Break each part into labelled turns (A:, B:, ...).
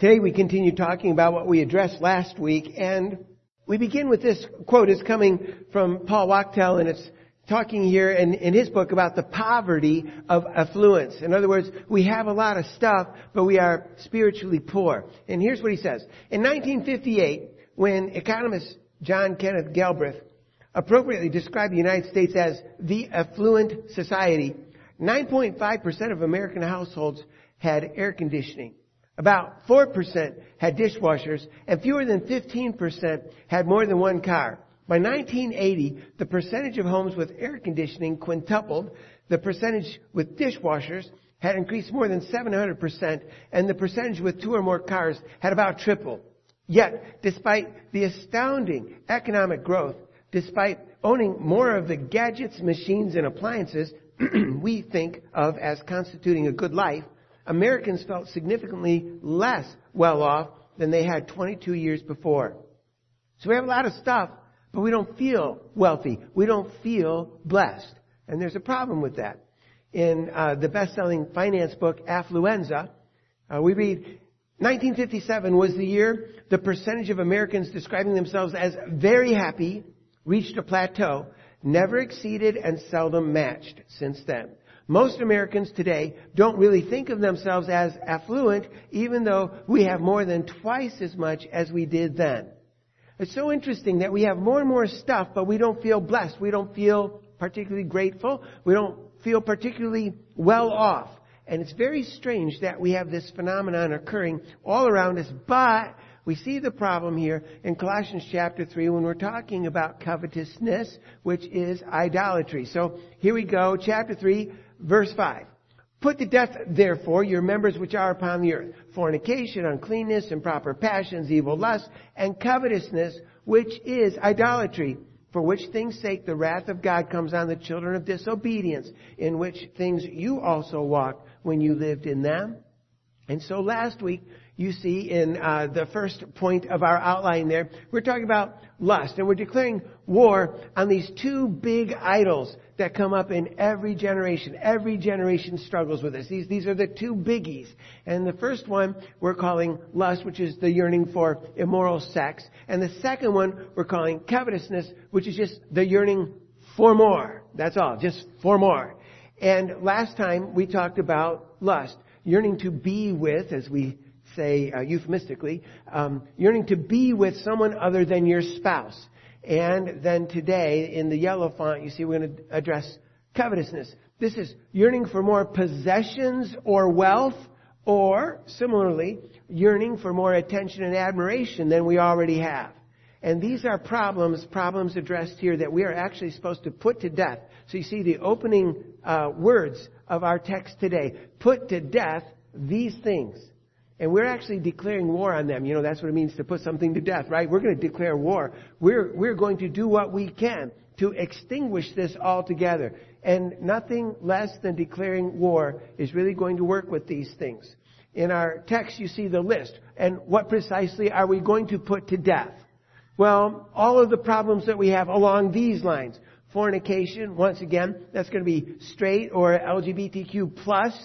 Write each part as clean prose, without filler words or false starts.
A: Today we continue talking about what we addressed last week, and we begin with this quote. It's coming from Paul Wachtel, and it's talking here in his book about the poverty of affluence. In other words, we have a lot of stuff, but we are spiritually poor. And here's what he says. In 1958, when economist John Kenneth Galbraith appropriately described the United States as the affluent society, 9.5% of American households had air conditioning. About 4% had dishwashers, and fewer than 15% had more than one car. By 1980, the percentage of homes with air conditioning quintupled. The percentage with dishwashers had increased more than 700%, and the percentage with two or more cars had about tripled. Yet, despite the astounding economic growth, despite owning more of the gadgets, machines, and appliances we think of as constituting a good life, Americans felt significantly less well off than they had 22 years before. So we have a lot of stuff, but we don't feel wealthy. We don't feel blessed. And there's a problem with that. In the best-selling finance book, Affluenza, we read, 1957 was the year the percentage of Americans describing themselves as very happy reached a plateau, never exceeded and seldom matched since then. Most Americans today don't really think of themselves as affluent, even though we have more than twice as much as we did then. It's so interesting that we have more and more stuff, but we don't feel blessed. We don't feel particularly grateful. We don't feel particularly well off. And it's very strange that we have this phenomenon occurring all around us, but we see the problem here in Colossians chapter 3 when we're talking about covetousness, which is idolatry. So here we go, chapter 3, verse 5. Put to death, therefore, your members which are upon the earth, fornication, uncleanness, improper passions, evil lust, and covetousness, which is idolatry, for which things' sake the wrath of God comes on the children of disobedience, in which things you also walked when you lived in them. And so last week, you see in the first point of our outline there, we're talking about lust. And we're declaring war on these two big idols that come up in every generation. Every generation struggles with this. These are the two biggies. And the first one we're calling lust, which is the yearning for immoral sex. And the second one we're calling covetousness, which is just the yearning for more. That's all, just for more. And last time we talked about lust, yearning to be with, as we say euphemistically, yearning to be with someone other than your spouse. And then today, in the yellow font, you see we're going to address covetousness. This is yearning for more possessions or wealth, or, similarly, yearning for more attention and admiration than we already have. And these are problems addressed here that we are actually supposed to put to death. So you see the opening words of our text today. Put to death these things. And we're actually declaring war on them. You know, that's what it means to put something to death, right? We're going to declare war. We're going to do what we can to extinguish this altogether. And nothing less than declaring war is really going to work with these things. In our text, you see the list. And what precisely are we going to put to death? Well, all of the problems that we have along these lines. Fornication, once again, that's going to be straight or LGBTQ plus,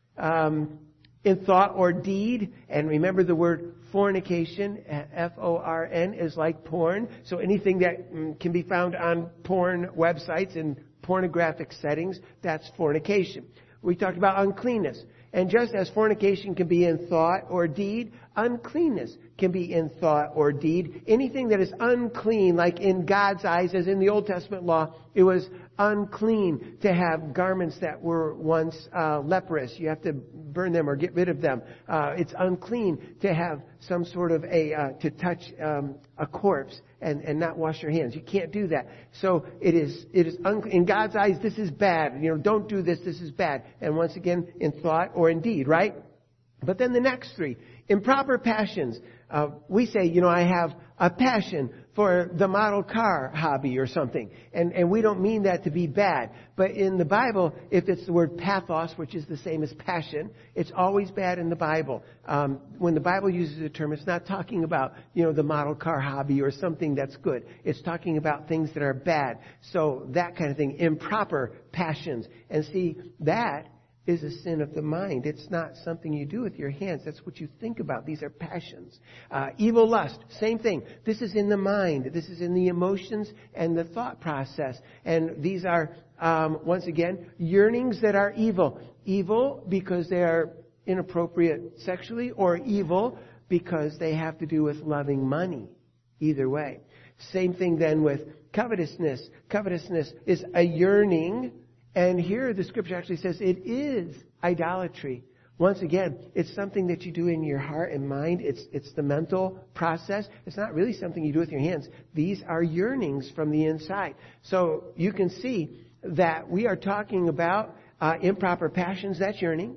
A: in thought or deed. And remember the word fornication, F-O-R-N, is like porn. So anything that can be found on porn websites in pornographic settings, that's fornication. We talked about uncleanness. And just as fornication can be in thought or deed, uncleanness can be in thought or deed. Anything that is unclean, like in God's eyes, as in the Old Testament law, it was unclean to have garments that were once leprous. You have to burn them or get rid of them. It's unclean to have some sort of to touch a corpse and not wash your hands. You can't do that. So it is in God's eyes, this is bad. You know, don't do this. This is bad. And once again, in thought or in deed, right? But then the next three, improper passions. We say, you know, I have a passion for the model car hobby or something. And we don't mean that to be bad. But in the Bible, if it's the word pathos, which is the same as passion, it's always bad in the Bible. When the Bible uses the term, it's not talking about, you know, the model car hobby or something that's good. It's talking about things that are bad. So that kind of thing, improper passions. And see, that is a sin of the mind. It's not something you do with your hands. That's what you think about. These are passions. Evil lust, same thing. This is in the mind. This is in the emotions and the thought process. And these are, once again, yearnings that are evil. Evil because they are inappropriate sexually, or evil because they have to do with loving money. Either way. Same thing then with covetousness. Covetousness is a yearning. And here the scripture actually says it is idolatry. Once again, it's something that you do in your heart and mind. It's the mental process. It's not really something you do with your hands. These are yearnings from the inside. So you can see that we are talking about improper passions, that's yearning.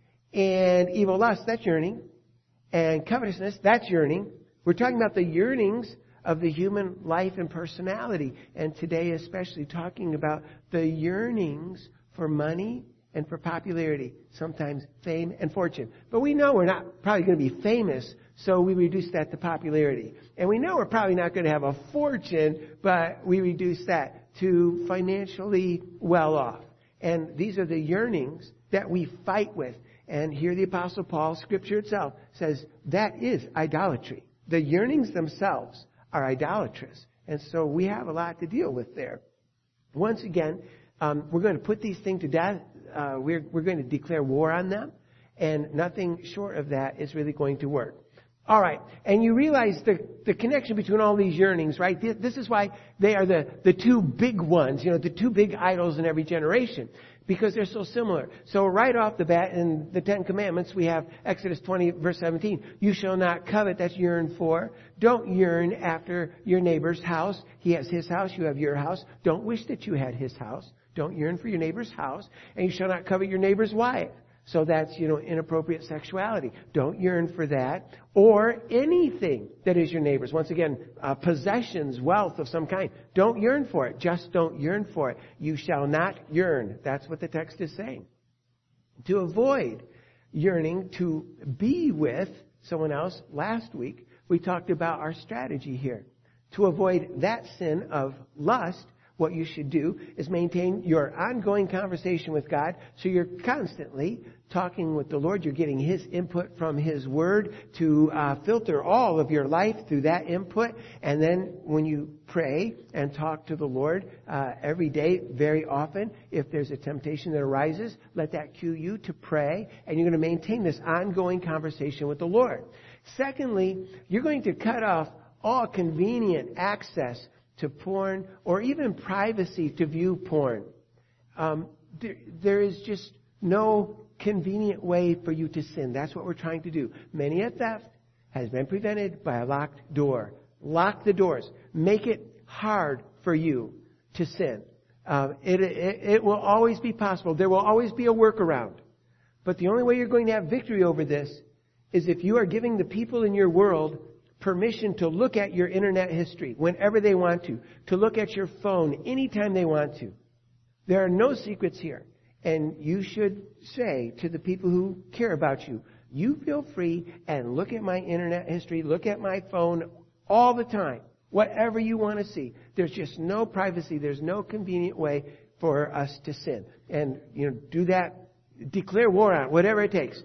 A: And evil lust, that's yearning. And covetousness, that's yearning. We're talking about the yearnings of the human life and personality. And today especially talking about the yearnings for money and for popularity, sometimes fame and fortune. But we know we're not probably going to be famous, so we reduce that to popularity. And we know we're probably not going to have a fortune, but we reduce that to financially well off. And these are the yearnings that we fight with. And here the Apostle Paul, Scripture itself, says that is idolatry. The yearnings themselves are idolatrous. And so we have a lot to deal with there. Once again, we're going to put these things to death. We're going to declare war on them. And nothing short of that is really going to work. All right. And you realize the connection between all these yearnings, right? This is why they are the two big ones, the two big idols in every generation. Because they're so similar. So right off the bat in the Ten Commandments, we have Exodus 20, verse 17. You shall not covet, that's yearn for. Don't yearn after your neighbor's house. He has his house, you have your house. Don't wish that you had his house. Don't yearn for your neighbor's house. And you shall not covet your neighbor's wife. So that's, inappropriate sexuality. Don't yearn for that. Or anything that is your neighbor's. Once again, possessions, wealth of some kind. Don't yearn for it. Just don't yearn for it. You shall not yearn. That's what the text is saying. To avoid yearning to be with someone else, last week we talked about our strategy here. To avoid that sin of lust, what you should do is maintain your ongoing conversation with God, so you're constantly talking with the Lord. You're getting His input from His Word to filter all of your life through that input. And then when you pray and talk to the Lord every day, very often, if there's a temptation that arises, let that cue you to pray. And you're going to maintain this ongoing conversation with the Lord. Secondly, you're going to cut off all convenient access to porn, or even privacy to view porn. There is just no convenient way for you to sin. That's what we're trying to do. Many a theft has been prevented by a locked door. Lock the doors. Make it hard for you to sin. It will always be possible. There will always be a workaround. But the only way you're going to have victory over this is if you are giving the people in your world permission to look at your internet history whenever they want to look at your phone anytime they want to. There are no secrets here. And you should say to the people who care about you, you feel free and look at my internet history, look at my phone all the time, whatever you want to see. There's just no privacy. There's no convenient way for us to sin. And, do that, declare war on it, whatever it takes.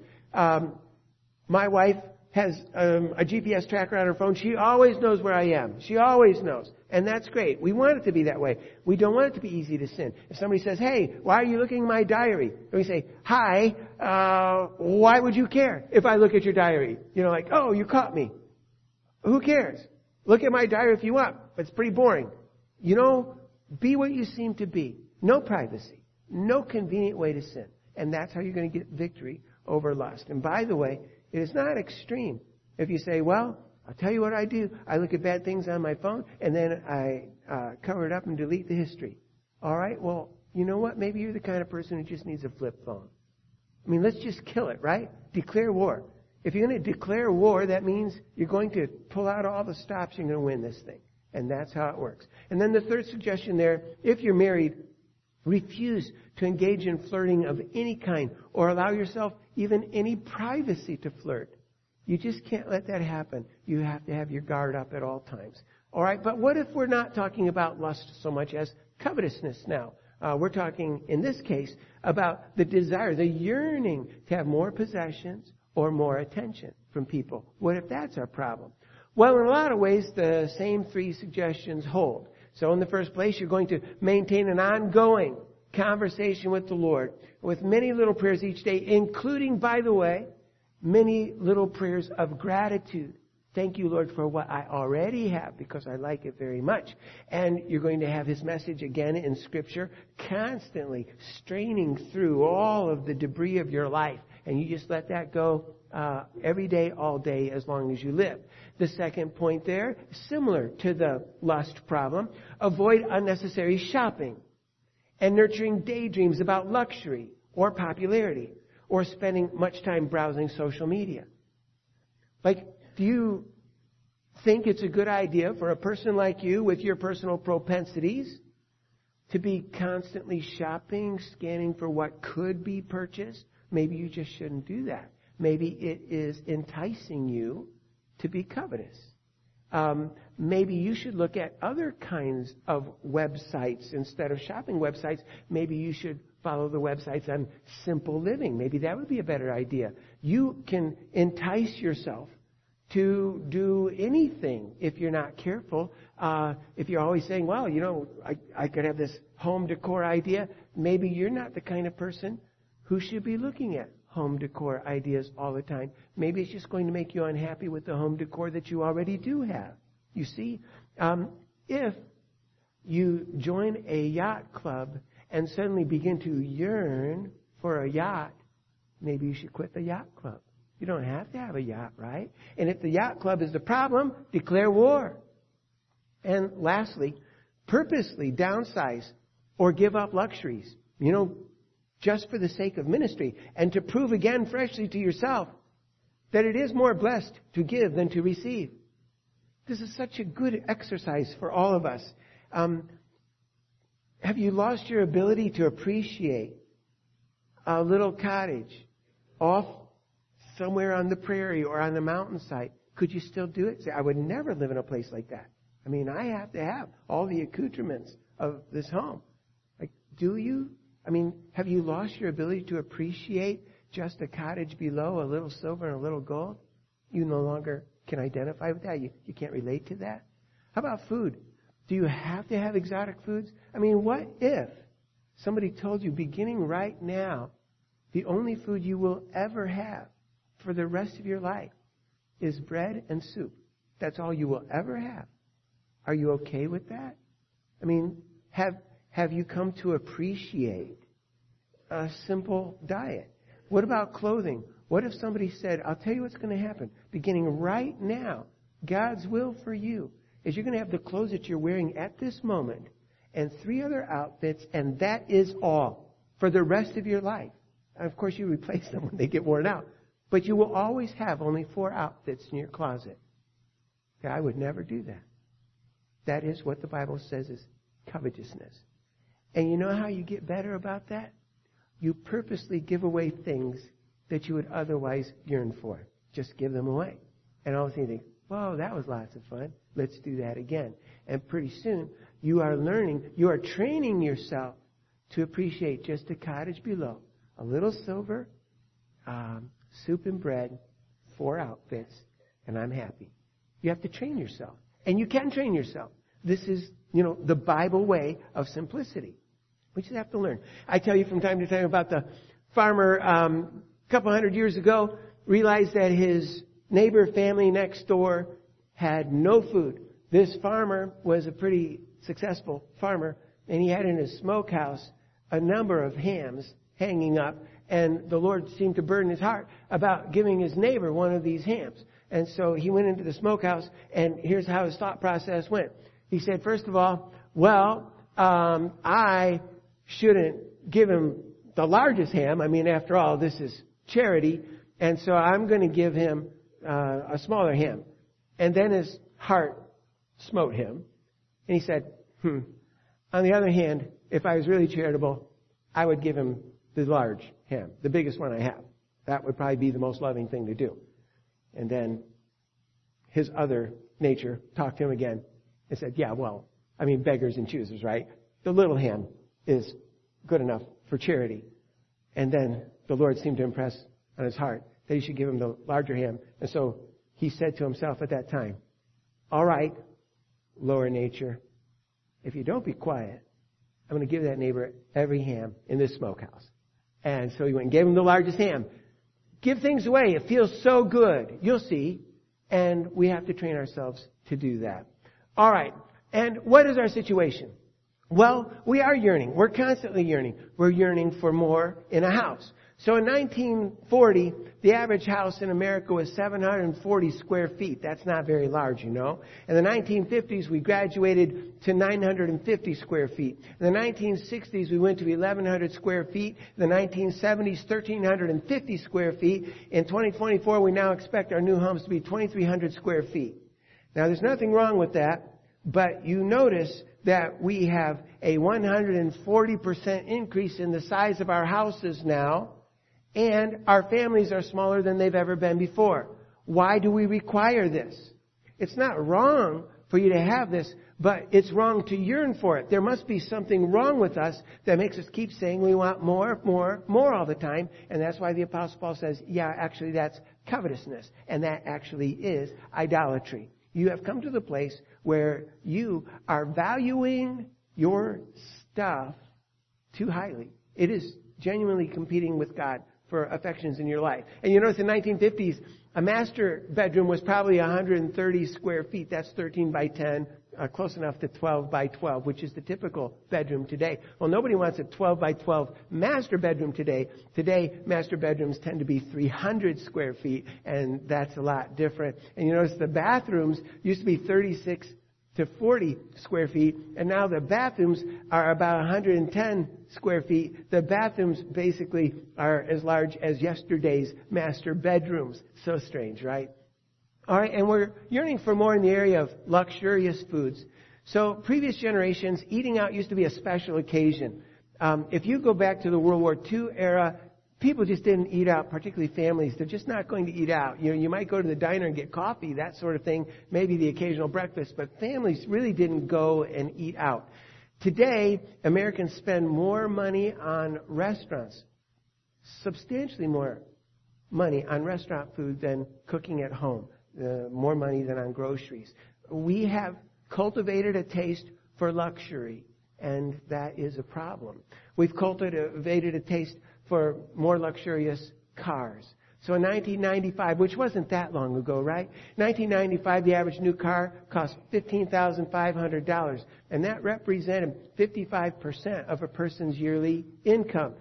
A: My wife has a GPS tracker on her phone. She always knows where I am. She always knows. And that's great. We want it to be that way. We don't want it to be easy to sin. If somebody says, hey, why are you looking at my diary? And we say, hi, why would you care if I look at your diary? Oh, you caught me. Who cares? Look at my diary if you want. But it's pretty boring. Be what you seem to be. No privacy. No convenient way to sin. And that's how you're going to get victory over lust. And by the way, it is not extreme. If you say, well, I'll tell you what I do. I look at bad things on my phone, and then I cover it up and delete the history. All right, well, you know what? Maybe you're the kind of person who just needs a flip phone. Let's just kill it, right? Declare war. If you're going to declare war, that means you're going to pull out all the stops. You're going to win this thing. And that's how it works. And then the third suggestion there, if you're married, refuse to engage in flirting of any kind or allow yourself even any privacy to flirt. You just can't let that happen. You have to have your guard up at all times. All right, but what if we're not talking about lust so much as covetousness now? We're talking, in this case, about the desire, the yearning to have more possessions or more attention from people. What if that's our problem? Well, in a lot of ways, the same three suggestions hold. So in the first place, you're going to maintain an ongoing conversation with the Lord with many little prayers each day, including, by the way, many little prayers of gratitude. Thank you, Lord, for what I already have, because I like it very much. And you're going to have His message again in Scripture, constantly straining through all of the debris of your life. And you just let that go every day, all day, as long as you live. The second point there, similar to the lust problem, avoid unnecessary shopping and nurturing daydreams about luxury or popularity or spending much time browsing social media. Like, do you think it's a good idea for a person like you with your personal propensities to be constantly shopping, scanning for what could be purchased? Maybe you just shouldn't do that. Maybe it is enticing you to be covetous. Maybe you should look at other kinds of websites instead of shopping websites. Maybe you should follow the websites on Simple Living. Maybe that would be a better idea. You can entice yourself to do anything if you're not careful. If you're always saying, well, I could have this home decor idea. Maybe you're not the kind of person who should be looking at home decor ideas all the time. Maybe it's just going to make you unhappy with the home decor that you already do have. You see, if you join a yacht club and suddenly begin to yearn for a yacht, maybe you should quit the yacht club. You don't have to have a yacht, right? And if the yacht club is the problem, declare war. And lastly, purposely downsize or give up luxuries. Just for the sake of ministry, and to prove again freshly to yourself that it is more blessed to give than to receive. This is such a good exercise for all of us. Have you lost your ability to appreciate a little cottage off somewhere on the prairie or on the mountainside? Could you still do it? Say, I would never live in a place like that. I have to have all the accoutrements of this home. Do you? Have you lost your ability to appreciate just a cottage below, a little silver and a little gold? You no longer can identify with that. You can't relate to that. How about food? Do you have to have exotic foods? What if somebody told you, beginning right now, the only food you will ever have for the rest of your life is bread and soup? That's all you will ever have. Are you okay with that? Have you come to appreciate a simple diet? What about clothing? What if somebody said, I'll tell you what's going to happen. Beginning right now, God's will for you is you're going to have the clothes that you're wearing at this moment and 3 other outfits, and that is all for the rest of your life. And of course, you replace them when they get worn out. But you will always have only 4 outfits in your closet. I would never do that. That is what the Bible says is covetousness. And you know how you get better about that? You purposely give away things that you would otherwise yearn for. Just give them away. And all of a sudden you think, whoa, that was lots of fun. Let's do that again. And pretty soon, you are training yourself to appreciate just a cottage below. A little silver, soup and bread, 4 outfits, and I'm happy. You have to train yourself. And you can train yourself. This is, the Bible way of simplicity. We just have to learn. I tell you from time to time about the farmer a couple hundred years ago realized that his neighbor family next door had no food. This farmer was a pretty successful farmer, and he had in his smokehouse a number of hams hanging up, and the Lord seemed to burden his heart about giving his neighbor one of these hams. And so he went into the smokehouse, and here's how his thought process went. He said, first of all, I shouldn't give him the largest ham. After all, this is charity. And so I'm going to give him a smaller ham. And then his heart smote him. And he said, on the other hand, if I was really charitable, I would give him the large ham, the biggest one I have. That would probably be the most loving thing to do. And then his other nature talked to him again and said, beggars and choosers, right? The little ham is good enough for charity. And then the Lord seemed to impress on his heart that he should give him the larger ham. And so he said to himself at that time, all right, lower nature, if you don't be quiet, I'm going to give that neighbor every ham in this smokehouse. And so he went and gave him the largest ham. Give things away. It feels so good. You'll see. And we have to train ourselves to do that. All right. And what is our situation? Well, we are yearning. We're constantly yearning. We're yearning for more in a house. So in 1940, the average house in America was 740 square feet. That's not very large, you know. In the 1950s, we graduated to 950 square feet. In the 1960s, we went to 1,100 square feet. In the 1970s, 1,350 square feet. In 2024, we now expect our new homes to be 2,300 square feet. Now, there's nothing wrong with that, but you notice that we have a 140% increase in the size of our houses now. And our families are smaller than they've ever been before. Why do we require this? It's not wrong for you to have this, but it's wrong to yearn for it. There must be something wrong with us that makes us keep saying we want more, more, more all the time. And that's why the Apostle Paul says, yeah, actually that's covetousness. And that actually is idolatry. You have come to the place where you are valuing your stuff too highly. It is genuinely competing with God for affections in your life. And you notice in the 1950s, a master bedroom was probably 130 square feet. That's 13 by 10, close enough to 12 by 12, which is the typical bedroom today. Well, nobody wants a 12 by 12 master bedroom today. Today, master bedrooms tend to be 300 square feet, and that's a lot different. And you notice the bathrooms used to be 36 to 40 square feet, and now the bathrooms are about 110 square feet. The bathrooms basically are as large as yesterday's master bedrooms. So strange, right? All right, and we're yearning for more in the area of luxurious foods. So previous generations, eating out used to be a special occasion. If you go back to the World War II era, people just didn't eat out, particularly families. They're just not going to eat out. You know, you might go to the diner and get coffee, that sort of thing, maybe the occasional breakfast, but families really didn't go and eat out. Today, Americans spend more money on restaurants, substantially more money on restaurant food than cooking at home, more money than on groceries. We have cultivated a taste for luxury, and that is a problem. We've cultivated a taste for more luxurious cars. So in 1995, which wasn't that long ago, right? 1995, the average new car cost $15,500, and that represented 55% of a person's yearly income.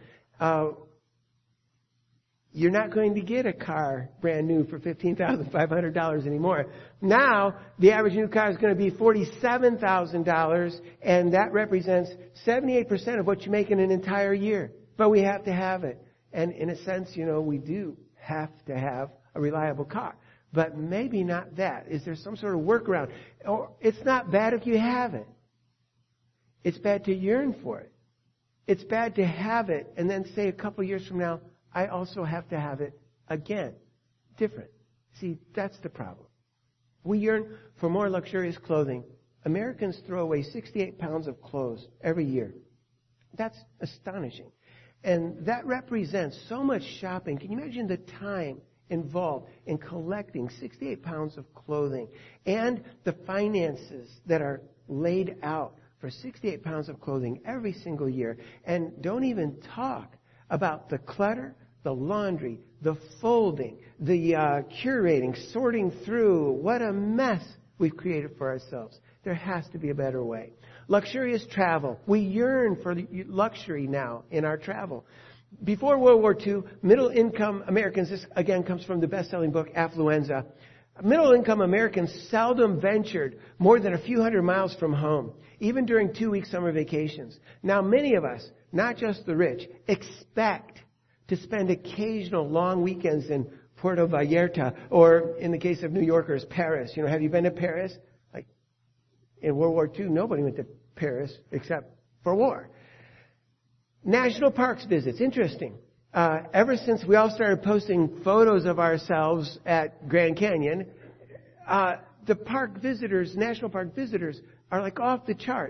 A: You're not going to get a car brand new for $15,500 anymore. Now, the average new car is going to be $47,000, and that represents 78% of what you make in an entire year. But we have to have it. And in a sense, you know, we do have to have a reliable car. But maybe not that. Is there some sort of workaround? Or it's not bad if you have it. It's bad to yearn for it. It's bad to have it and then say a couple years from now, I also have to have it again. Different. See, that's the problem. We yearn for more luxurious clothing. Americans throw away 68 pounds of clothes every year. That's astonishing. And that represents so much shopping. Can you imagine the time involved in collecting 68 pounds of clothing and the finances that are laid out for 68 pounds of clothing every single year? And don't even talk about the clutter, the laundry, the folding, the curating, sorting through. What a mess we've created for ourselves. There has to be a better way. Luxurious travel. We yearn for luxury now in our travel. Before World War II, middle-income Americans, this again comes from the best-selling book, Affluenza. Middle-income Americans seldom ventured more than a few hundred miles from home, even during 2-week summer vacations. Now, many of us, not just the rich, expect to spend occasional long weekends in Puerto Vallarta, or in the case of New Yorkers, Paris. You know, have you been to Paris? Like, in World War II, nobody went to Paris except for war. National parks visits. Interesting. Ever since we all started posting photos of ourselves at Grand Canyon, the park visitors, national park visitors, are like off the charts.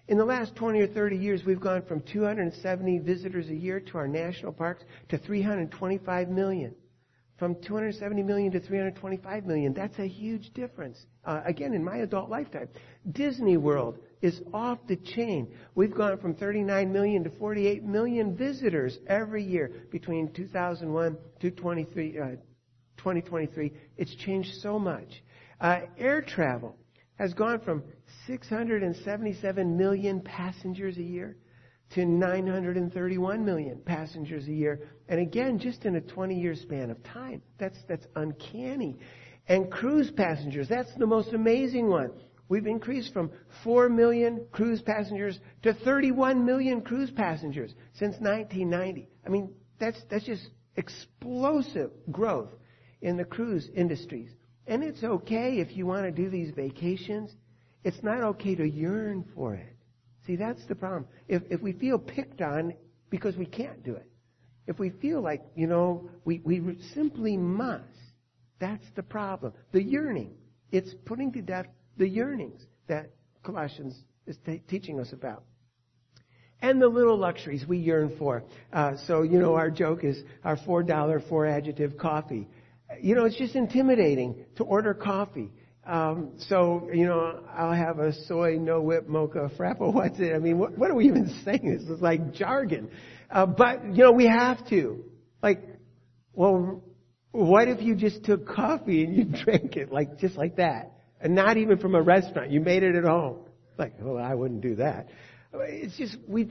A: In the last 20 or 30 years, we've gone from 270 visitors a year to our national parks to 325 million. From 270 million to 325 million. That's a huge difference. Again, in my adult lifetime. Disney World is off the chain. We've gone from 39 million to 48 million visitors every year between 2001 to 2023. It's changed so much. Air travel has gone from 677 million passengers a year to 931 million passengers a year. And again, just in a 20-year span of time. That's uncanny. And cruise passengers, that's the most amazing one. We've increased from 4 million cruise passengers to 31 million cruise passengers since 1990. I mean, that's just explosive growth in the cruise industries. And it's okay if you want to do these vacations. It's not okay to yearn for it. See, that's the problem. If we feel picked on because we can't do it, if we feel like, we simply must, that's the problem. The yearning. It's putting to death the yearnings that Colossians is teaching us about. And the little luxuries we yearn for. Our joke is our $4 4-adjective coffee. It's just intimidating to order coffee. I'll have a soy, no whip, mocha, frappo. What's it? I mean, what are we even saying? This is like jargon. But we have to. What if you just took coffee and you drank it just like that? And not even from a restaurant. You made it at home. I wouldn't do that. It's just, we've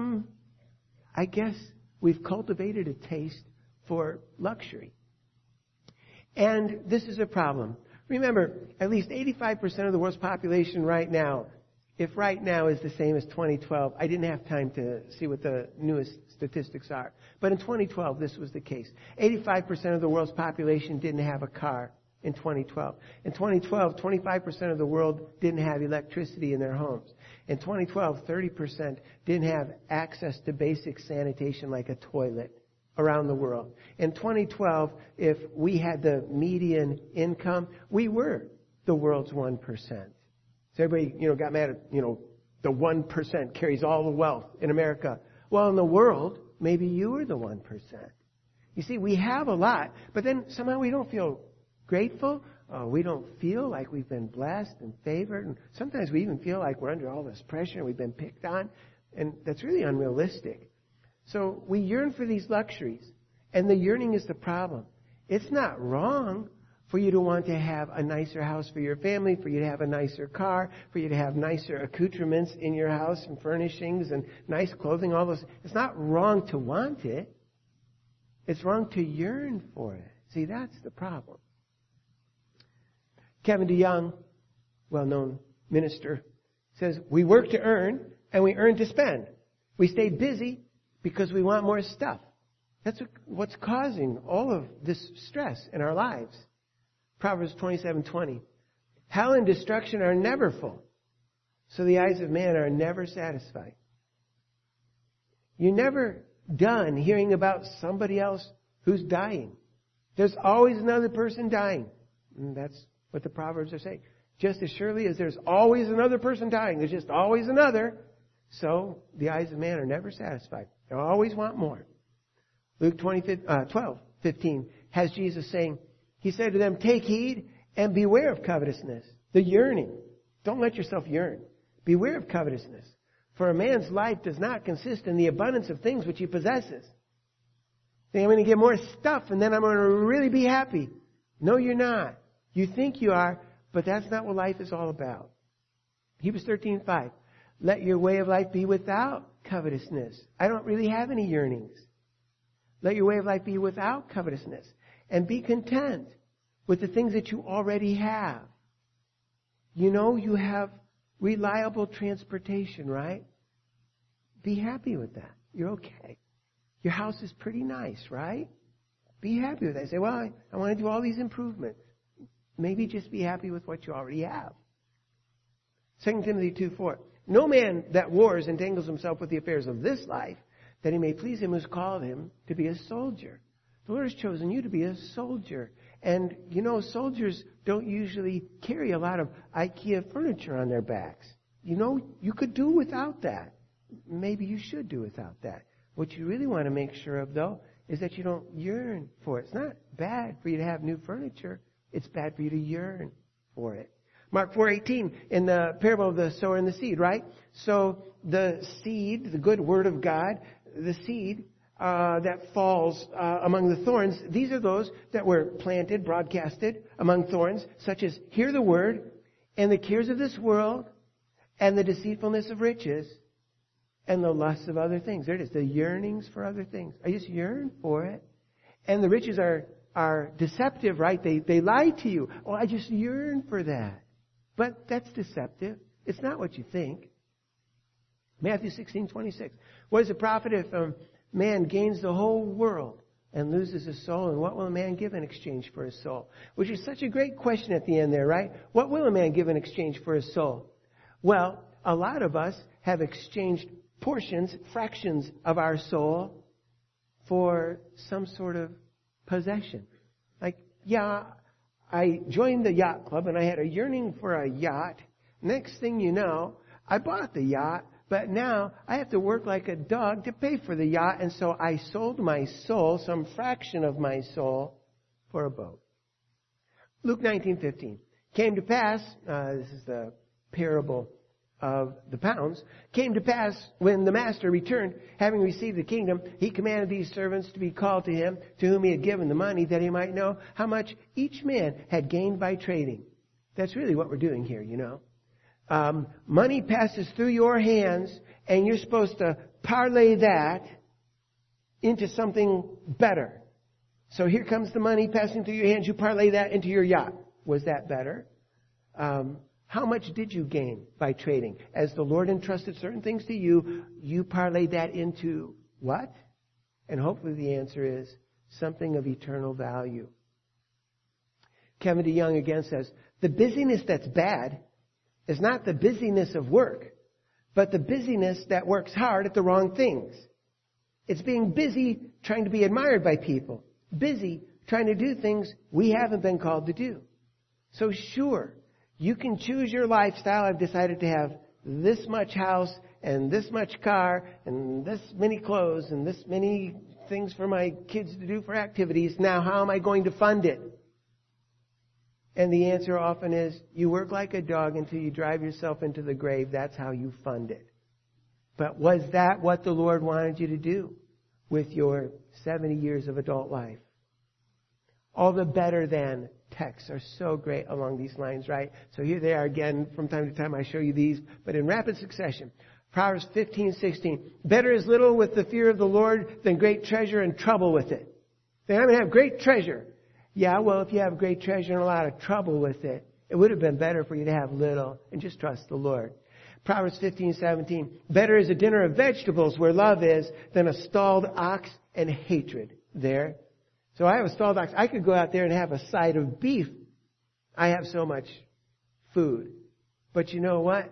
A: cultivated a taste for luxury. And this is a problem. Remember, at least 85% of the world's population right now, if right now is the same as 2012, I didn't have time to see what the newest statistics are. But in 2012, this was the case. 85% of the world's population didn't have a car in 2012. In 2012, 25% of the world didn't have electricity in their homes. In 2012, 30% didn't have access to basic sanitation like a toilet around the world. In 2012, if we had the median income, we were the world's 1%. So everybody, got mad at, the 1% carries all the wealth in America. Well, in the world, maybe you were the 1%. You see, we have a lot, but then somehow we don't feel grateful. We don't feel like we've been blessed and favored. And sometimes we even feel like we're under all this pressure and we've been picked on. And that's really unrealistic. So we yearn for these luxuries. And the yearning is the problem. It's not wrong for you to want to have a nicer house for your family, for you to have a nicer car, for you to have nicer accoutrements in your house and furnishings and nice clothing, all those. It's not wrong to want it. It's wrong to yearn for it. See, that's the problem. Kevin DeYoung, well-known minister, says, we work to earn and we earn to spend. We stay busy because we want more stuff. That's what's causing all of this stress in our lives. Proverbs 27:20. Hell and destruction are never full, so the eyes of man are never satisfied. You're never done hearing about somebody else who's dying. There's always another person dying. And that's what the Proverbs are saying. Just as surely as there's always another person dying, there's just always another. So the eyes of man are never satisfied. They always want more. Luke 12:15 has Jesus saying, he said to them, take heed and beware of covetousness. The yearning. Don't let yourself yearn. Beware of covetousness. For a man's life does not consist in the abundance of things which he possesses. Think I'm going to get more stuff and then I'm going to really be happy. No, you're not. You think you are, but that's not what life is all about. Hebrews 13:5. Let your way of life be without covetousness. I don't really have any yearnings. Let your way of life be without covetousness. And be content with the things that you already have. You have reliable transportation, right? Be happy with that. You're okay. Your house is pretty nice, right? Be happy with that. Say, well, I want to do all these improvements. Maybe just be happy with what you already have. 2 Timothy 2:4. No man that wars entangles himself with the affairs of this life, that he may please him who's called him to be a soldier. The Lord has chosen you to be a soldier. And, soldiers don't usually carry a lot of IKEA furniture on their backs. you could do without that. Maybe you should do without that. What you really want to make sure of, though, is that you don't yearn for it. It's not bad for you to have new furniture. It's bad for you to yearn for it. Mark 4:18, in the parable of the sower and the seed, right? So the seed, the good word of God, the seed that falls among the thorns, these are those that were planted, broadcasted among thorns, such as hear the word, and the cares of this world, and the deceitfulness of riches, and the lusts of other things. There it is, the yearnings for other things. I just yearn for it. And the riches are deceptive, right? They lie to you. Oh, I just yearn for that. But that's deceptive. It's not what you think. Matthew 16:26. What does it profit if a man gains the whole world and loses his soul? And what will a man give in exchange for his soul? Which is such a great question at the end there, right? What will a man give in exchange for his soul? Well, a lot of us have exchanged portions, fractions of our soul for some sort of possession. Like, yeah, I joined the yacht club and I had a yearning for a yacht. Next thing you know, I bought the yacht, but now I have to work like a dog to pay for the yacht. And so I sold my soul, some fraction of my soul, for a boat. Luke 19:15. Came to pass, this is the parable of the pounds, came to pass when the master returned, having received the kingdom, he commanded these servants to be called to him, to whom he had given the money, that he might know how much each man had gained by trading. That's really what we're doing here, Money passes through your hands, and you're supposed to parlay that into something better. So here comes the money passing through your hands. You parlay that into your yacht. Was that better? How much did you gain by trading? As the Lord entrusted certain things to you, you parlayed that into what? And hopefully the answer is something of eternal value. Kevin DeYoung again says, the busyness that's bad is not the busyness of work, but the busyness that works hard at the wrong things. It's being busy trying to be admired by people. Busy trying to do things we haven't been called to do. So sure, you can choose your lifestyle. I've decided to have this much house and this much car and this many clothes and this many things for my kids to do for activities. Now, how am I going to fund it? And the answer often is, you work like a dog until you drive yourself into the grave. That's how you fund it. But was that what the Lord wanted you to do with your 70 years of adult life? All the better than texts are so great along these lines, right? So here they are again. From time to time I show you these, but in rapid succession. Proverbs 15:16. Better is little with the fear of the Lord than great treasure and trouble with it. Then I'm going to have great treasure. Yeah, well, if you have great treasure and a lot of trouble with it, it would have been better for you to have little and just trust the Lord. Proverbs 15:17. Better is a dinner of vegetables where love is than a stalled ox and hatred there. So I have a stalled ox. I could go out there and have a side of beef. I have so much food. But you know what?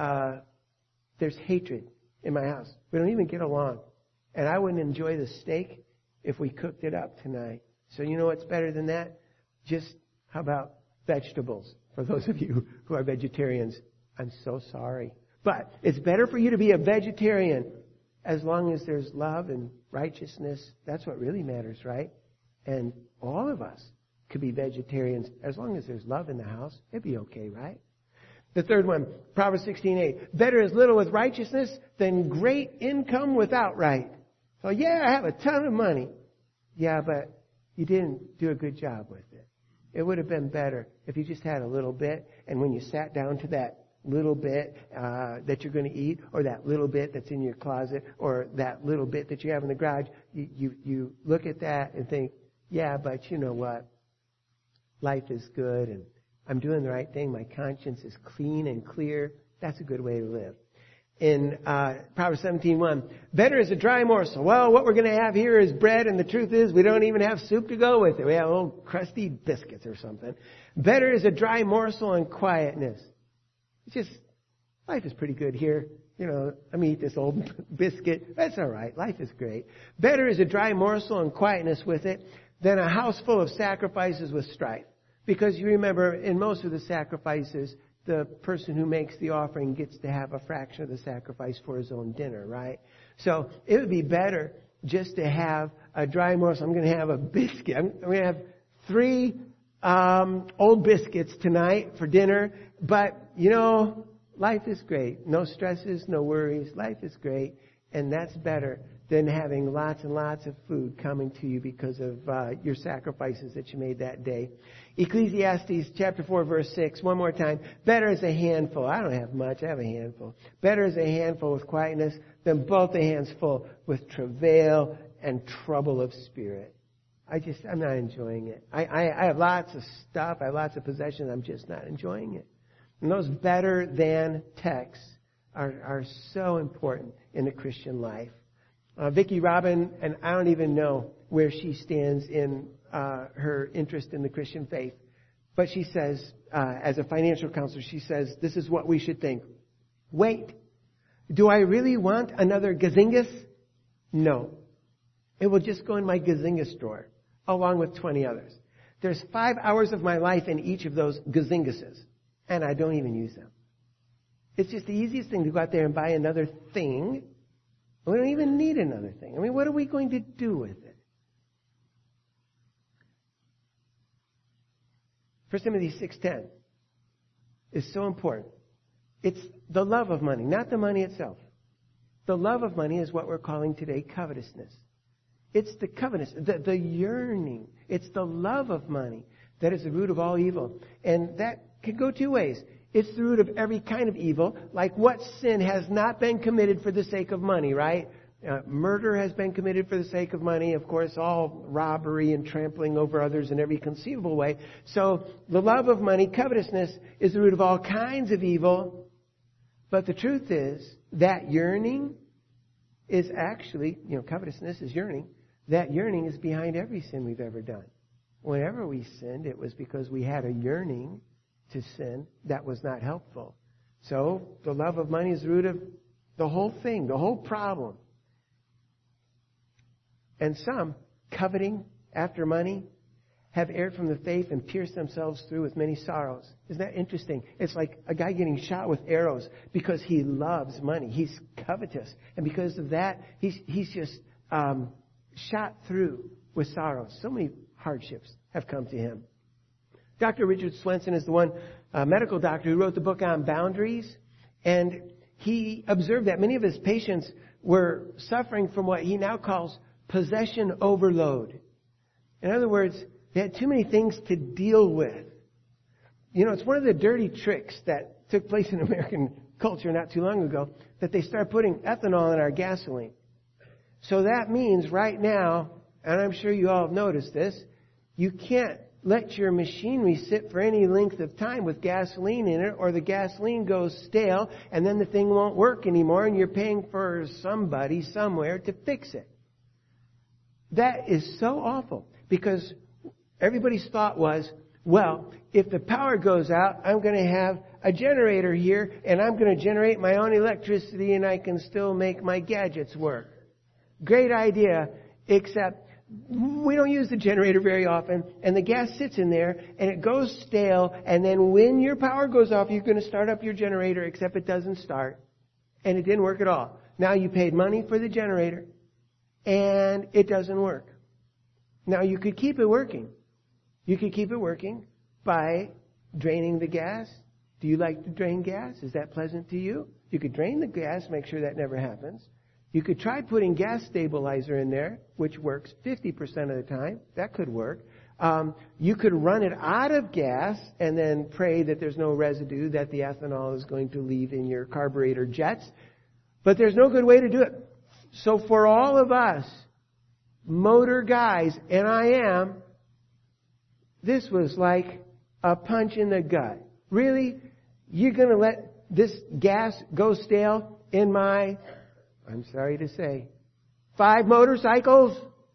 A: There's hatred in my house. We don't even get along. And I wouldn't enjoy the steak if we cooked it up tonight. So you know what's better than that? Just, how about vegetables? For those of you who are vegetarians, I'm so sorry. But it's better for you to be a vegetarian as long as there's love and righteousness. That's what really matters, right? And all of us could be vegetarians as long as there's love in the house. It'd be okay, right? The third one, Proverbs 16:8. Better is little with righteousness than great income without right. So yeah, I have a ton of money. Yeah, but you didn't do a good job with it. It would have been better if you just had a little bit, and when you sat down to that little bit that you're going to eat, or that little bit that's in your closet, or that little bit that you have in the garage, you look at that and think, yeah, but you know what? Life is good, and I'm doing the right thing. My conscience is clean and clear. That's a good way to live. In Proverbs 17:1, better is a dry morsel. Well, what we're going to have here is bread, and the truth is we don't even have soup to go with it. We have little crusty biscuits or something. Better is a dry morsel and quietness. It's just, life is pretty good here. You know, let me eat this old biscuit. That's all right. Life is great. Better is a dry morsel and quietness with it than a house full of sacrifices with strife. Because you remember, in most of the sacrifices, the person who makes the offering gets to have a fraction of the sacrifice for his own dinner, right? So it would be better just to have a dry morsel. I'm going to have a biscuit. I'm going to have 3 old biscuits tonight for dinner. But, life is great. No stresses, no worries. Life is great. And that's better than having lots and lots of food coming to you because of your sacrifices that you made that day. Ecclesiastes chapter 4, verse 6, one more time. Better is a handful. I don't have much. I have a handful. Better is a handful with quietness than both the hands full with travail and trouble of spirit. I'm not enjoying it. I have lots of stuff. I have lots of possessions. I'm just not enjoying it. And those better than texts are so important in the Christian life. Vicki Robin, and I don't even know where she stands in her interest in the Christian faith, but she says, as a financial counselor, she says, this is what we should think. Wait, do I really want another Gazingas? No. It will just go in my Gazingas drawer, along with 20 others. There's 5 hours of my life in each of those Gazingases, and I don't even use them. It's just the easiest thing to go out there and buy another thing. We don't even need another thing. I mean, what are we going to do with it? 1 Timothy 6:10 is so important. It's the love of money, not the money itself. The love of money is what we're calling today covetousness. It's the covetousness, the yearning. It's the love of money that is the root of all evil. And that can go 2 ways. It's the root of every kind of evil, like what sin has not been committed for the sake of money, right? Murder has been committed for the sake of money. Of course, all robbery and trampling over others in every conceivable way. So the love of money, covetousness, is the root of all kinds of evil. But the truth is that yearning is actually, covetousness is yearning. That yearning is behind every sin we've ever done. Whenever we sinned, it was because we had a yearning to sin that was not helpful. So the love of money is the root of the whole thing, the whole problem. And some, coveting after money, have erred from the faith and pierced themselves through with many sorrows. Isn't that interesting? It's like a guy getting shot with arrows because he loves money. He's covetous. And because of that, he's just shot through with sorrows. So many hardships have come to him. Dr. Richard Swenson is the one medical doctor who wrote the book on boundaries. And he observed that many of his patients were suffering from what he now calls possession overload. In other words, they had too many things to deal with. It's one of the dirty tricks that took place in American culture not too long ago, that they started putting ethanol in our gasoline. So that means right now, and I'm sure you all have noticed this, you can't let your machinery sit for any length of time with gasoline in it, or the gasoline goes stale, and then the thing won't work anymore, and you're paying for somebody somewhere to fix it. That is so awful, because everybody's thought was, well, if the power goes out, I'm going to have a generator here, and I'm going to generate my own electricity, and I can still make my gadgets work. Great idea, except we don't use the generator very often, and the gas sits in there, and it goes stale, and then when your power goes off, you're going to start up your generator, except it doesn't start, and it didn't work at all. Now you paid money for the generator, and it doesn't work. Now you could keep it working. You could keep it working by draining the gas. Do you like to drain gas? Is that pleasant to you? You could drain the gas, make sure that never happens. You could try putting gas stabilizer in there, which works 50% of the time. That could work. You could run it out of gas and then pray that there's no residue that the ethanol is going to leave in your carburetor jets. But there's no good way to do it. So for all of us motor guys, and I am, this was like a punch in the gut. Really? You're going to let this gas go stale in my, I'm sorry to say, 5 motorcycles?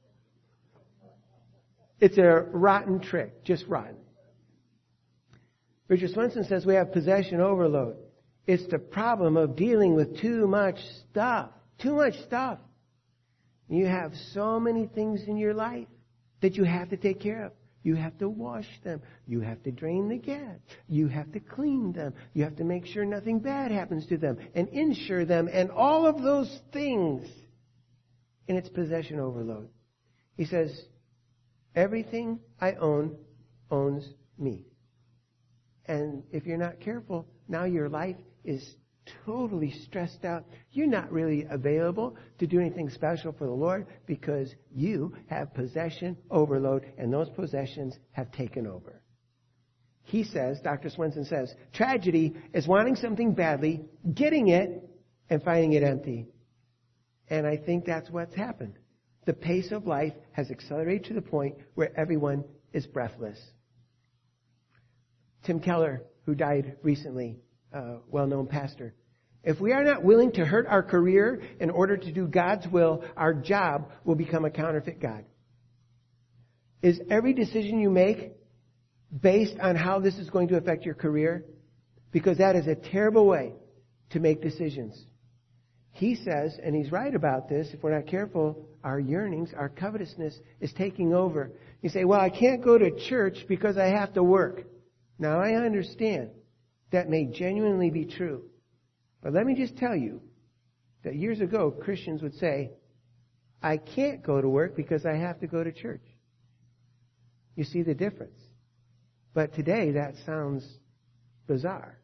A: It's a rotten trick. Just rotten. Richard Swenson says we have possession overload. It's the problem of dealing with too much stuff. Too much stuff. You have so many things in your life that you have to take care of. You have to wash them. You have to drain the gas. You have to clean them. You have to make sure nothing bad happens to them and insure them and all of those things. And it's possession overload. He says, everything I own owns me. And if you're not careful, now your life is totally stressed out. You're not really available to do anything special for the Lord because you have possession overload and those possessions have taken over. He says, Dr. Swenson says, tragedy is wanting something badly, getting it, and finding it empty. And I think that's what's happened. The pace of life has accelerated to the point where everyone is breathless. Tim Keller, who died recently, well-known pastor. If we are not willing to hurt our career in order to do God's will, our job will become a counterfeit God. Is every decision you make based on how this is going to affect your career? Because that is a terrible way to make decisions. He says, and he's right about this, if we're not careful, our yearnings, our covetousness is taking over. You say, well, I can't go to church because I have to work. Now, I understand. That may genuinely be true. But let me just tell you that years ago, Christians would say, I can't go to work because I have to go to church. You see the difference. But today, that sounds bizarre.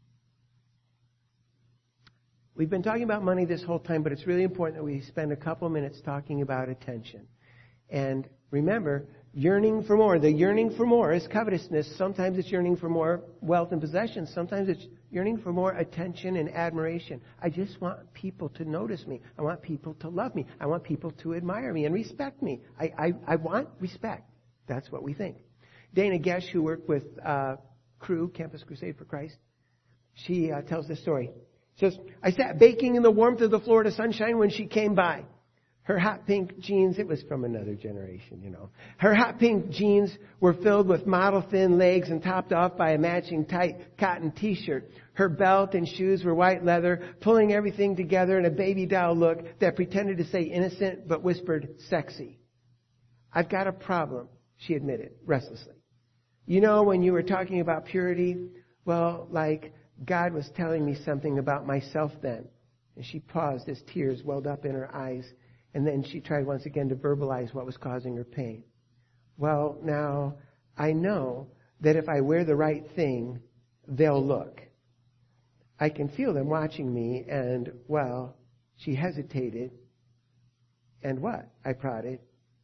A: We've been talking about money this whole time, but it's really important that we spend a couple minutes talking about attention. And remember, yearning for more. The yearning for more is covetousness. Sometimes it's yearning for more wealth and possessions. Sometimes it's yearning for more attention and admiration. I just want people to notice me. I want people to love me. I want people to admire me and respect me. I want respect. That's what we think. Dana Gesh, who worked with Cru, Campus Crusade for Christ, she tells this story. She says, I sat baking in the warmth of the Florida sunshine when she came by. Her hot pink jeans, it was from another generation, you know. Her hot pink jeans were filled with model-thin legs and topped off by a matching tight cotton t-shirt. Her belt and shoes were white leather, pulling everything together in a baby doll look that pretended to say innocent but whispered sexy. I've got a problem, she admitted restlessly. You know, when you were talking about purity, well, like God was telling me something about myself then. And she paused as tears welled up in her eyes. And then she tried once again to verbalize what was causing her pain. Well, now, I know that if I wear the right thing, they'll look. I can feel them watching me, and, well, she hesitated. And what? I prodded.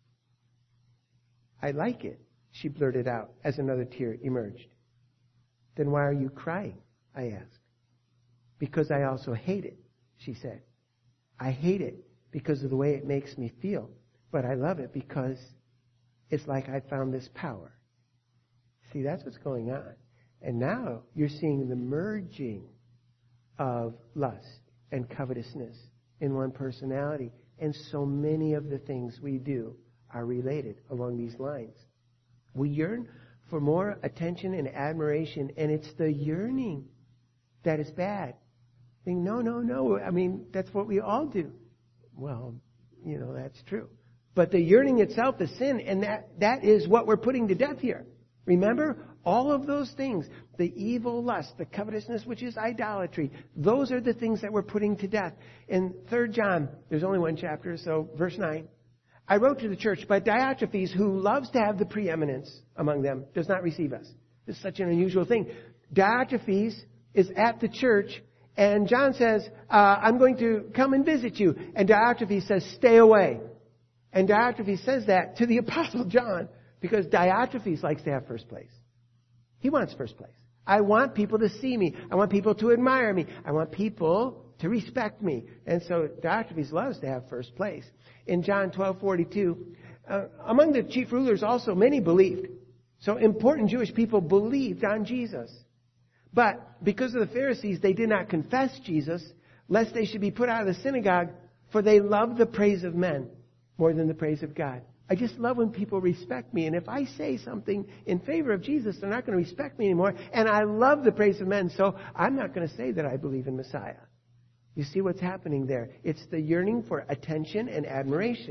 A: I like it, she blurted out as another tear emerged. Then why are you crying? I asked. Because I also hate it, she said. I hate it because of the way it makes me feel. But I love it because it's like I found this power. See, that's what's going on. And now you're seeing the merging of lust and covetousness in one personality. And so many of the things we do are related along these lines. We yearn for more attention and admiration, and it's the yearning that is bad. Think, no. I mean, that's what we all do. Well, you know, that's true. But the yearning itself is sin, and that is what we're putting to death here. Remember, all of those things, the evil lust, the covetousness, which is idolatry, those are the things that we're putting to death. In 3 John, there's only one chapter, so verse 9, I wrote to the church, but Diotrephes, who loves to have the preeminence among them, does not receive us. This is such an unusual thing. Diotrephes is at the church, and John says, I'm going to come and visit you. And Diotrephes says, stay away. And Diotrephes says that to the Apostle John because Diotrephes likes to have first place. He wants first place. I want people to see me. I want people to admire me. I want people to respect me. And so Diotrephes loves to have first place. In John 12:42, among the chief rulers also many believed. So important Jewish people believed on Jesus. But because of the Pharisees, they did not confess Jesus, lest they should be put out of the synagogue, for they loved the praise of men more than the praise of God. I just love when people respect me. And if I say something in favor of Jesus, they're not going to respect me anymore. And I love the praise of men, so I'm not going to say that I believe in Messiah. You see what's happening there? It's the yearning for attention and admiration.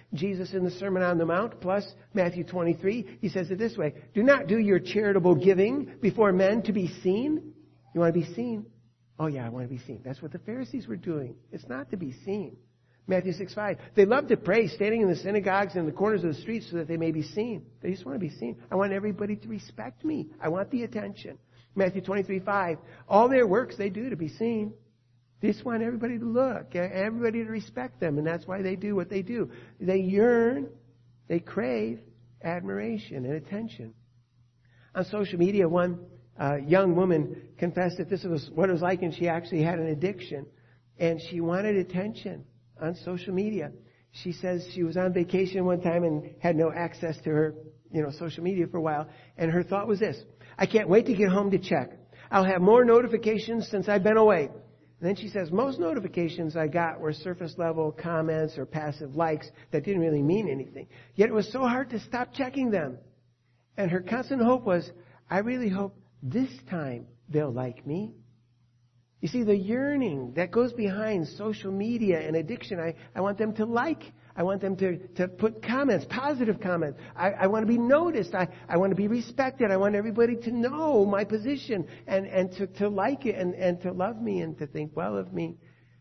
A: Jesus in the Sermon on the Mount, plus Matthew 23, he says it this way, do not do your charitable giving before men to be seen. You want to be seen? Oh yeah, I want to be seen. That's what the Pharisees were doing. It's not to be seen. Matthew 6:5. They love to pray, standing in the synagogues and in the corners of the streets so that they may be seen. They just want to be seen. I want everybody to respect me. I want the attention. Matthew 23:5. All their works they do to be seen. They just want everybody to look, everybody to respect them, and that's why they do what they do. They yearn, they crave admiration and attention. On social media, one young woman confessed that this was what it was like, and she actually had an addiction, and she wanted attention on social media. She says she was on vacation one time and had no access to her, social media for a while. And her thought was this: I can't wait to get home to check. I'll have more notifications since I've been away. And then she says, most notifications I got were surface level comments or passive likes that didn't really mean anything. Yet it was so hard to stop checking them. And her constant hope was, I really hope this time they'll like me. You see, the yearning that goes behind social media and addiction, I want them to like. I want them to put comments, positive comments. I want to be noticed. I want to be respected. I want everybody to know my position and to like it and to love me and to think well of me.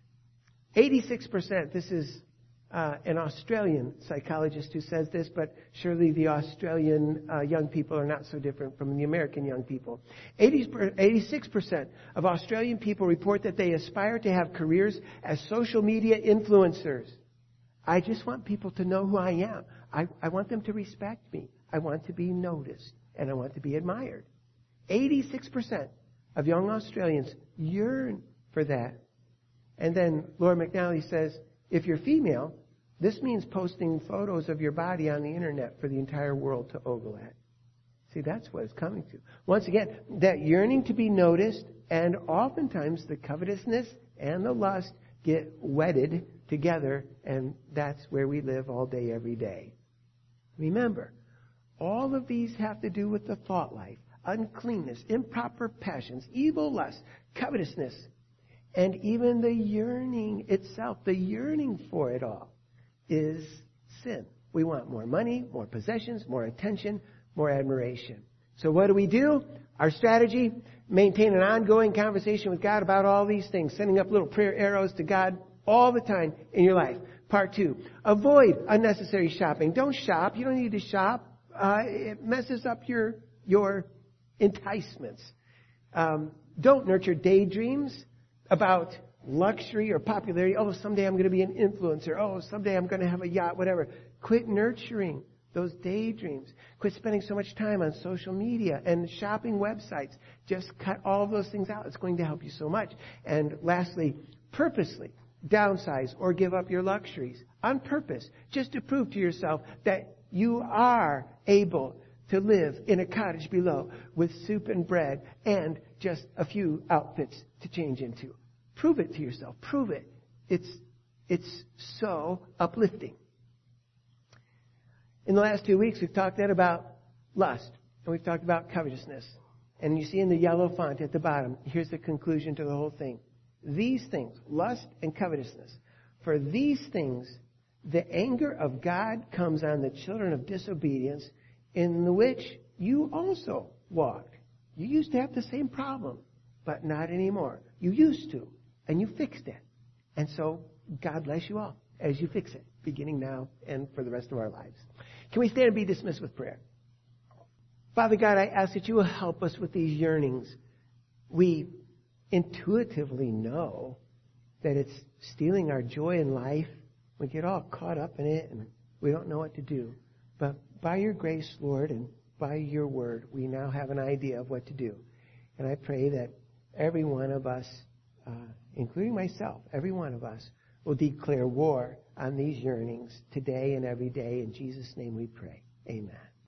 A: 86%, this is an Australian psychologist who says this, but surely the Australian young people are not so different from the American young people. 86% of Australian people report that they aspire to have careers as social media influencers. I just want people to know who I am. I want them to respect me. I want to be noticed, and I want to be admired. 86% of young Australians yearn for that. And then Laura McNally says, if you're female, this means posting photos of your body on the internet for the entire world to ogle at. See, that's what it's coming to. Once again, that yearning to be noticed, and oftentimes the covetousness and the lust get wedded together, and that's where we live all day, every day. Remember, all of these have to do with the thought life, uncleanness, improper passions, evil lust, covetousness, and even the yearning itself, the yearning for it all, is sin. We want more money, more possessions, more attention, more admiration. So what do? Our strategy, maintain an ongoing conversation with God about all these things, sending up little prayer arrows to God all the time in your life. Part 2, avoid unnecessary shopping. Don't shop. You don't need to shop. It messes up your enticements. Don't nurture daydreams about luxury or popularity. Oh, someday I'm going to be an influencer. Oh, someday I'm going to have a yacht, whatever. Quit nurturing those daydreams. Quit spending so much time on social media and shopping websites. Just cut all of those things out. It's going to help you so much. And lastly, purposely downsize or give up your luxuries on purpose, just to prove to yourself that you are able to live in a cottage below with soup and bread and just a few outfits to change into. Prove it to yourself. Prove it. It's so uplifting. In the last 2 weeks, we've talked then about lust, and we've talked about covetousness. And you see in the yellow font at the bottom, here's the conclusion to the whole thing. These things, lust and covetousness, for these things, the anger of God comes on the children of disobedience, in which you also walked. You used to have the same problem, but not anymore. You used to, and you fixed it. And so, God bless you all as you fix it, beginning now and for the rest of our lives. Can we stand and be dismissed with prayer? Father God, I ask that you will help us with these yearnings. We intuitively know that it's stealing our joy in life. We get all caught up in it and we don't know what to do. But by your grace, Lord, and by your word, we now have an idea of what to do. And I pray that every one of us, including myself, every one of us will declare war on these yearnings today and every day. In Jesus' name we pray. Amen.